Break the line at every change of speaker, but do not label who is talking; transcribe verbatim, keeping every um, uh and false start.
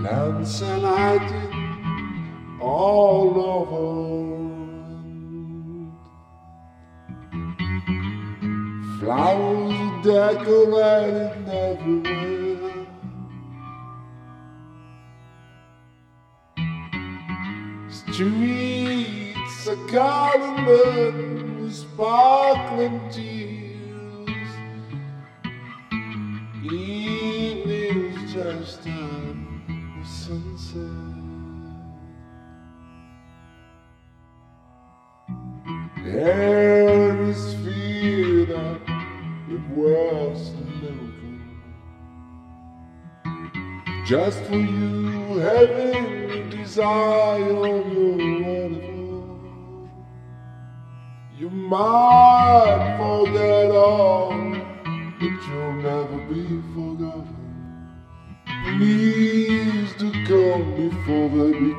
Plants and hiding all over. Flowers decorating everywhere. Streets are calling men with sparkling tears. Evening's just a sunset. There is fear that it was a miracle. Just for you having the desire of your wonderful. You might forget all, but you'll never be forgotten. Please do come before they